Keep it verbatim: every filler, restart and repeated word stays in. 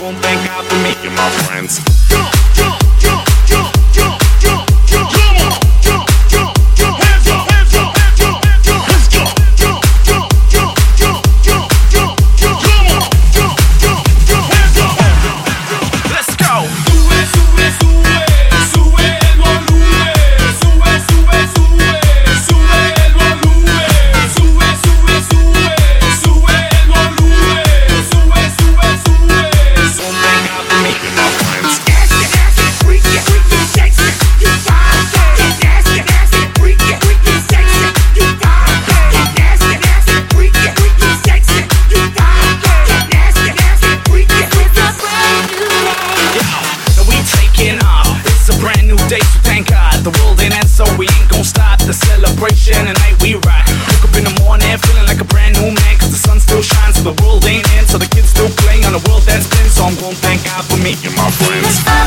gonna thank God for me and my friends. Jump, jump, jump, jump, jump, jump, jump. Come on, jump, jump, jump. Hands up, hands up, jump, jump. Let's go. Jump, jump, jump, jump, jump, jump, jump. Come on, jump, jump, jump. Hands up, hands up, jump. Let's go. Sube, sube, sube, sube el volumen. Sube, sube, sube, sube el volumen. Sube, sube, sube, sube el volumen. Sube, sube, sube. Gonna thank God for me and my friends. Nasty, nasty, freaky, freaky, sexy. You got that. Get nasty, nasty, freaky, freaky, sexy. You got that. Get nasty, nasty, freaky, freaky, sexy. You got that. Get nasty, nasty, freaky, freaky, sexy. Yo, now we taking off. It's a brand new day, so thank God. The world ain't end, so we ain't gon' stop the celebration. Tonight we rock. Woke up in the morning, feeling like a brand new man. Cause the sun still shines, so the world ain't in. So the kids still play on the world that's been. So I'm gon' thank God for me and my friends.